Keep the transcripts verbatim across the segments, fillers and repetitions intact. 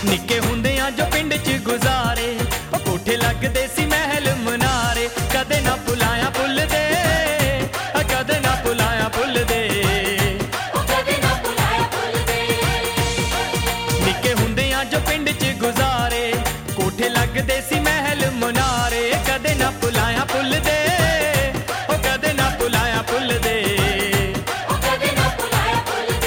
निक्के हुंदियां जो पिंड च गुजारे, ओ कोठे लगदे सी महल मनारे, कदे ना भुलाया भुलदे, कदे ना भुलाया भुलदे, कदे ना भुलाया भुलदे। निक्के हुंदियां जो पिंड च गुजारे, कोठे लगदे सी महल मनारे, कदे ना भुलाया भुलदे, ओ कदे ना भुलाया भुलदे। कदे ना भुलाया भुलदे।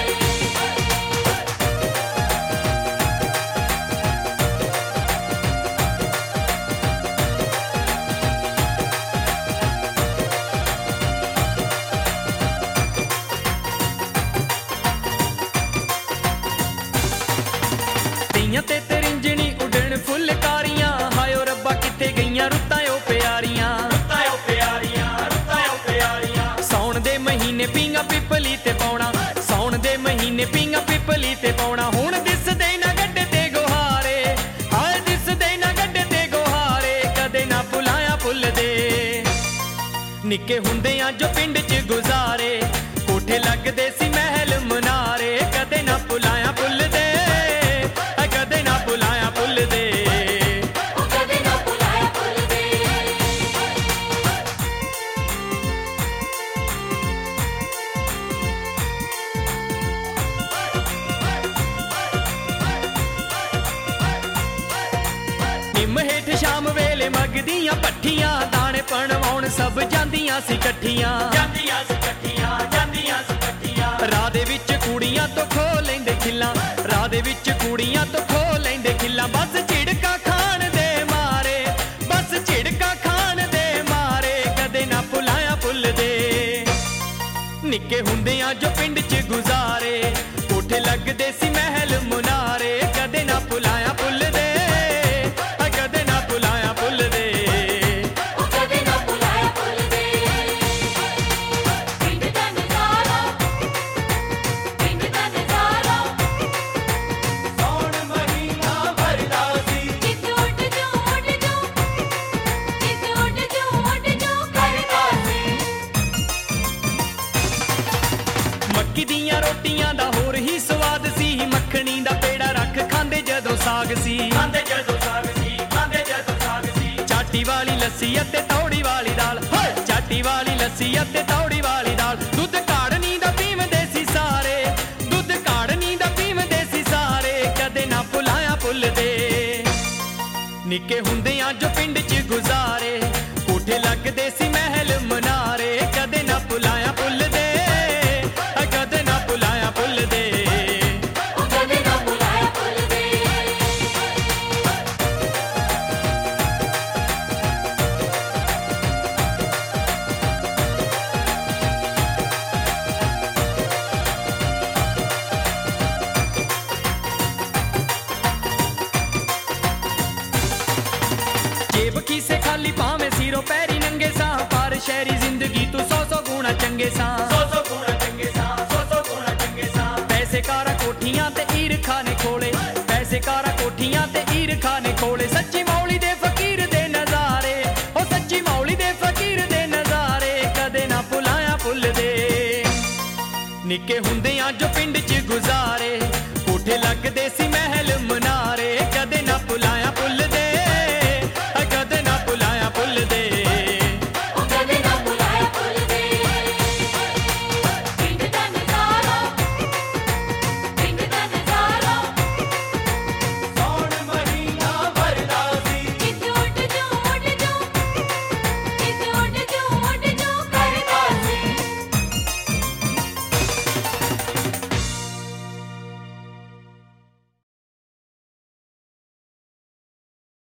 तेइयां ते तरिंजनी उडण फुलकारियां, हायो रब्बा कित्थे गईयां रुत्तां ओ प्यारियां, रुत्तां ओ प्यारियां, रुत्तां ओ प्यारियां। सौण दे महीने पींगा पिपली ते पौना, सौण दे महीने पींगा पिपली ते पौना, हुण दिसदे ना गड्डे ते गोहारे, हाय दिसदे ना गड्डे ते गोहारे, कदे ना भुलाया भुलदे। निक्के हुंदियां जो पिंड च गुजारे, कोठे लगदे सी महल मनारे, कदे ना भुलाया भुलदे, कदे ना भुलाया भुलदे। कदे ना भुलाया भुलदे। निम हेठ शाम वेले मगदियां पट्ठियां, दाने पणवाउण सब ਜਾਂਦੀਆਂ ਸੀ ਇਕੱਠੀਆਂ, ਜਾਂਦੀਆਂ ਸੀ ਇਕੱਠੀਆਂ, ਜਾਂਦੀਆਂ ਸੀ ਇਕੱਠੀਆਂ। ਰਾਹ ਦੇ ਵਿੱਚ ਕੁੜੀਆਂ ਤੋਂ ਖੋ ਲੈਂਦੇ ਖਿੱਲਾਂ, ਰਾਹ ਦੇ ਵਿੱਚ ਕੁੜੀਆਂ ਤੋਂ ਖੋ ਲੈਂਦੇ ਖਿੱਲਾਂ, ਬਸ ਝਿੜਕਾਂ ਖਾਣ ਦੇ ਮਾਰੇ, ਬਸ ਝਿੜਕਾਂ ਖਾਣ ਦੇ ਮਾਰੇ, ਕਦੇ ਨਾ ਭੁਲਾਇਆ ਭੁਲਦੇ। ਨਿੱਕੇ ਹੁੰਦਿਆਂ ਜੋ ਪਿੰਡ 'ਚ ਗੁਜ਼ਾਰੇ, ਕੋਠੇ ਲੱਗਦੇ ਸੀ ਮਹਿਲ ਮੁਨਾਰੇ, ਕਦੇ ਨਾ ਭੁਲਾਇਆ ਭੁਲਦੇ, ਕਦੇ ਨਾ ਭੁਲਾਇਆ ਭੁਲਦੇ। कदे ना भुलाया भुलदे। पिंड दा नज़ारा, पिंड दा नज़ारा, ਸੌਣ ਮਹੀਨਾ ਭਰਦਾ ਸੀ, जित उठ जो उठ जो, जित उठ जो उठ जो करदा सी। ਮੱਕੀ ਦੀਆਂ ਰੋਟੀਆਂ ਦਾ ਹੋਰ ਹੀ ਸਵਾਦ ਸੀ, ਮੱਖਣੀ ਦਾ ਪੇੜਾ ਰੱਖ ਖਾਂਦੇ ਜਦੋਂ ਸਾਗ ਸੀ, ਖਾਂਦੇ ਜਦੋਂ ਸਾਗ ਸੀ, ਖਾਂਦੇ ਜਦੋਂ ਸਾਗ ਸੀ। ਚਾਟੀ ਵਾਲੀ ਲੱਸੀ ਅਤੇ ਤੌੜੀ ਵਾਲੀ ਦਾਲ, ਹੋਏ ਚਾਟੀ ਵਾਲੀ ਲੱਸੀ ਅਤੇ ਤੌੜੀ ਵਾਲੀ ਦਾਲ, ਦੁੱਧ ਕਾੜਨੀ ਦਾ ਪੀਵਦੇ ਸੀ ਸਾਰੇ, ਦੁੱਧ ਕਾੜਨੀ ਦਾ ਪੀਵਦੇ ਸੀ ਸਾਰੇ, ਕਦੇ ਨਾ ਭੁਲਾਇਆ ਭੁਲਦੇ। ਨਿੱਕੇ ਹੁੰਦਿਆਂ ਜੋ ਪਿੰਡ 'ਚ ਗੁਜ਼ਾਰੇ, ਕੋਠੇ ਲੱਗਦੇ ਸੀ ਮਹਿਲ ਮਨਾਰੇ, ਕਦੇ ਨਾ ਭੁਲਾਇਆ ਭੁਲਦੇ, ਕਦੇ ਨਾ ਭੁਲਾਇਆ ਭੁਲਦੇ। कदे ना भुलाया भुलदे। जेब खीसे खाली भावें सिरों पैरी नंगे सां, पर शहरी जिंदगी तू सौ सौ गुणा चंगे सां, सौ सौ गुणा चंगे सां, सौ सौ गुणा चंगे सां। पैसे कारा कोठियां ते ईर खाने खोले, पैसे कारा कोठियां ते ईर खाने खोले, सच्ची मौली दे फकीर दे नजारे, ओ सच्ची मौली दे फकीर दे नजारे, कदे ना भुलाया भुलदे। निक्के हुंदियां जो पिंड 'ਚ गुजारे, कोठे लगदे सी महल मनारे, कदे ना भुलाया